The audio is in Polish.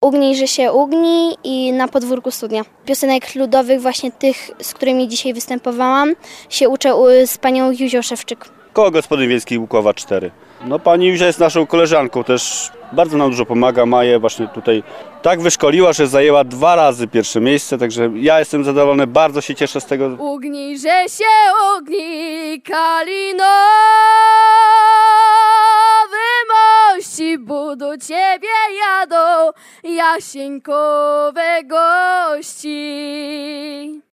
Ugnij, że się ugnij i Na podwórku studnia. Piosenek ludowych, właśnie tych, z którymi dzisiaj występowałam, się uczę z panią Juzią Szewczyk. Koło Gospodyń Wiejskich Łukowa 4. No pani Juzia jest naszą koleżanką, też bardzo nam dużo pomaga. Maję właśnie tutaj tak wyszkoliła, że zajęła 2 razy pierwsze miejsce, także ja jestem zadowolony, bardzo się cieszę z tego. Ugnij, że się ugnij, kalinowy mości, bo do ciebie jadą jasieńkowe gości.